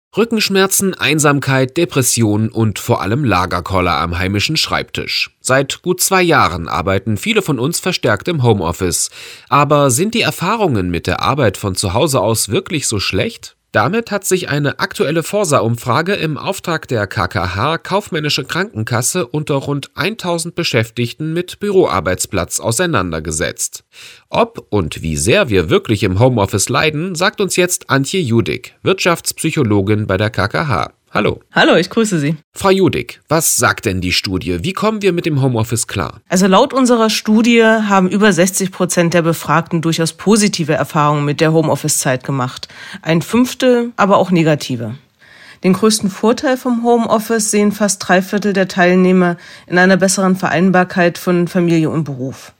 Rückenschmerzen, Einsamkeit, Depressionen und vor allem Lagerkoller am heimischen Schreibtisch. Seit gut 2 Jahren arbeiten viele von uns verstärkt im Homeoffice. Aber sind die Erfahrungen mit der Arbeit von zu Hause aus wirklich so schlecht? Damit hat sich eine aktuelle Forsa-Umfrage im Auftrag der KKH Kaufmännische Krankenkasse unter rund 1000 Beschäftigten mit Büroarbeitsplatz auseinandergesetzt. Ob und wie sehr wir wirklich im Homeoffice leiden, sagt uns jetzt Antje Judig, Wirtschaftspsychologin bei der KKH. Hallo. Hallo, ich grüße Sie. Frau Judig, was sagt denn die Studie? Wie kommen wir mit dem Homeoffice klar? Also laut unserer Studie haben über 60% der Befragten durchaus positive Erfahrungen mit der Homeoffice-Zeit gemacht. 1/5 aber auch negative. Den größten Vorteil vom Homeoffice sehen fast 3/4 der Teilnehmer in einer besseren Vereinbarkeit von Familie und Beruf.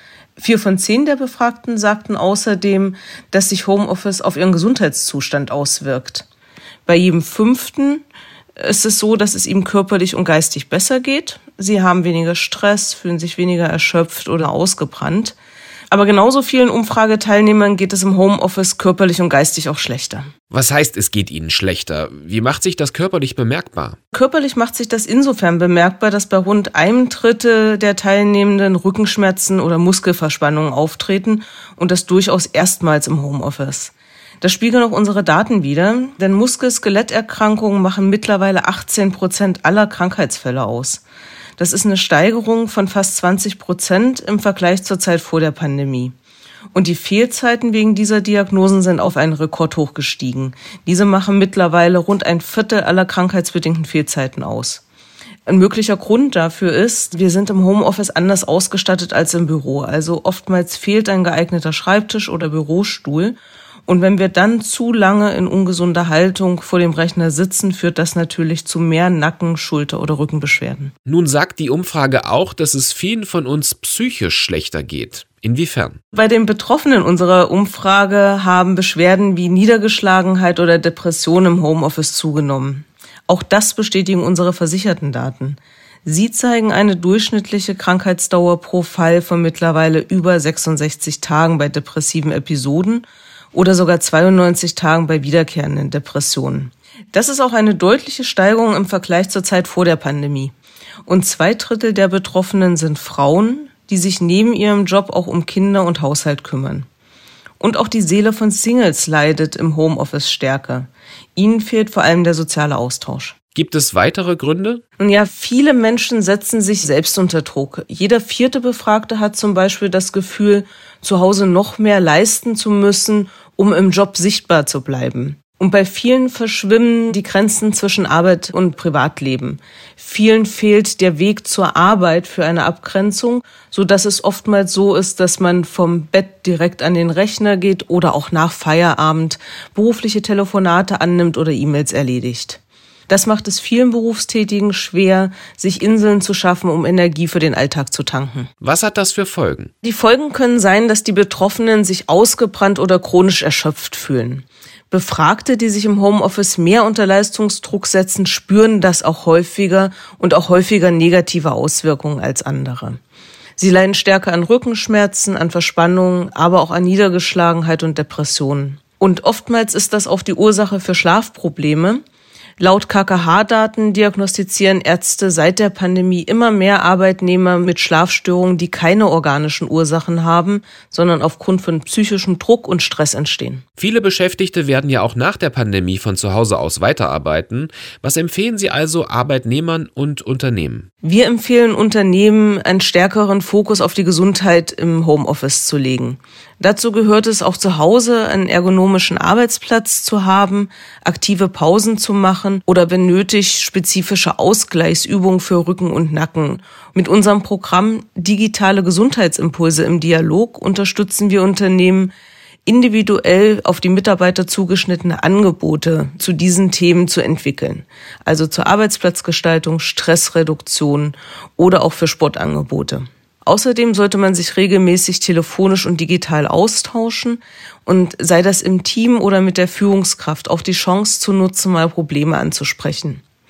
4 von 10 der Befragten sagten außerdem, dass sich Homeoffice auf ihren Gesundheitszustand auswirkt. Bei jedem 5. ist es so, dass es ihm körperlich und geistig besser geht. Sie haben weniger Stress, fühlen sich weniger erschöpft oder ausgebrannt. Aber genauso vielen Umfrageteilnehmern geht es im Homeoffice körperlich und geistig auch schlechter. Was heißt, es geht ihnen schlechter? Wie macht sich das körperlich bemerkbar? Körperlich macht sich das insofern bemerkbar, dass bei rund 1/3 der Teilnehmenden Rückenschmerzen oder Muskelverspannungen auftreten und das durchaus erstmals im Homeoffice. Das spiegeln auch unsere Daten wider, denn Muskel-Skeletterkrankungen machen mittlerweile 18% aller Krankheitsfälle aus. Das ist eine Steigerung von fast 20% im Vergleich zur Zeit vor der Pandemie. Und die Fehlzeiten wegen dieser Diagnosen sind auf einen Rekordhoch gestiegen. Diese machen mittlerweile rund 1/4 aller krankheitsbedingten Fehlzeiten aus. Ein möglicher Grund dafür ist, wir sind im Homeoffice anders ausgestattet als im Büro. Also oftmals fehlt ein geeigneter Schreibtisch oder Bürostuhl. Und wenn wir dann zu lange in ungesunder Haltung vor dem Rechner sitzen, führt das natürlich zu mehr Nacken-, Schulter- oder Rückenbeschwerden. Nun sagt die Umfrage auch, dass es vielen von uns psychisch schlechter geht. Inwiefern? Bei den Betroffenen unserer Umfrage haben Beschwerden wie Niedergeschlagenheit oder Depression im Homeoffice zugenommen. Auch das bestätigen unsere versicherten Daten. Sie zeigen eine durchschnittliche Krankheitsdauer pro Fall von mittlerweile über 66 Tagen bei depressiven Episoden oder sogar 92 Tagen bei wiederkehrenden Depressionen. Das ist auch eine deutliche Steigerung im Vergleich zur Zeit vor der Pandemie. Und 2/3 der Betroffenen sind Frauen, die sich neben ihrem Job auch um Kinder und Haushalt kümmern. Und auch die Seele von Singles leidet im Homeoffice stärker. Ihnen fehlt vor allem der soziale Austausch. Gibt es weitere Gründe? Nun ja, viele Menschen setzen sich selbst unter Druck. Jeder 4. Befragte hat zum Beispiel das Gefühl, zu Hause noch mehr leisten zu müssen, um im Job sichtbar zu bleiben. Und bei vielen verschwimmen die Grenzen zwischen Arbeit und Privatleben. Vielen fehlt der Weg zur Arbeit für eine Abgrenzung, sodass es oftmals so ist, dass man vom Bett direkt an den Rechner geht oder auch nach Feierabend berufliche Telefonate annimmt oder E-Mails erledigt. Das macht es vielen Berufstätigen schwer, sich Inseln zu schaffen, um Energie für den Alltag zu tanken. Was hat das für Folgen? Die Folgen können sein, dass die Betroffenen sich ausgebrannt oder chronisch erschöpft fühlen. Befragte, die sich im Homeoffice mehr unter Leistungsdruck setzen, spüren das auch häufiger und auch häufiger negative Auswirkungen als andere. Sie leiden stärker an Rückenschmerzen, an Verspannungen, aber auch an Niedergeschlagenheit und Depressionen. Und oftmals ist das auch die Ursache für Schlafprobleme. Laut KKH-Daten diagnostizieren Ärzte seit der Pandemie immer mehr Arbeitnehmer mit Schlafstörungen, die keine organischen Ursachen haben, sondern aufgrund von psychischem Druck und Stress entstehen. Viele Beschäftigte werden ja auch nach der Pandemie von zu Hause aus weiterarbeiten. Was empfehlen Sie also Arbeitnehmern und Unternehmen? Wir empfehlen Unternehmen, einen stärkeren Fokus auf die Gesundheit im Homeoffice zu legen. Dazu gehört es auch zu Hause, einen ergonomischen Arbeitsplatz zu haben, aktive Pausen zu machen oder wenn nötig spezifische Ausgleichsübungen für Rücken und Nacken. Mit unserem Programm Digitale Gesundheitsimpulse im Dialog unterstützen wir Unternehmen, individuell auf die Mitarbeiter zugeschnittene Angebote zu diesen Themen zu entwickeln. Also zur Arbeitsplatzgestaltung, Stressreduktion oder auch für Sportangebote. Außerdem sollte man sich regelmäßig telefonisch und digital austauschen und sei das im Team oder mit der Führungskraft auch die Chance zu nutzen, mal Probleme anzusprechen.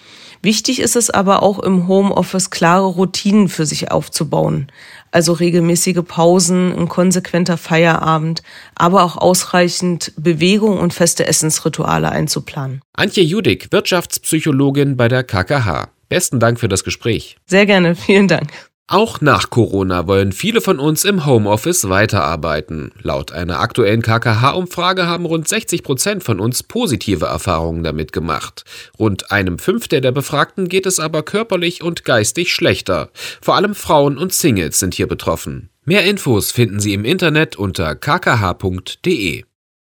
Wichtig ist es aber auch im Homeoffice klare Routinen für sich aufzubauen. Also regelmäßige Pausen, ein konsequenter Feierabend, aber auch ausreichend Bewegung und feste Essensrituale einzuplanen. Antje Judig, Wirtschaftspsychologin bei der KKH. Besten Dank für das Gespräch. Sehr gerne, vielen Dank. Auch nach Corona wollen viele von uns im Homeoffice weiterarbeiten. Laut einer aktuellen KKH-Umfrage haben rund 60% von uns positive Erfahrungen damit gemacht. Rund 1/5 der Befragten geht es aber körperlich und geistig schlechter. Vor allem Frauen und Singles sind hier betroffen. Mehr Infos finden Sie im Internet unter kkh.de.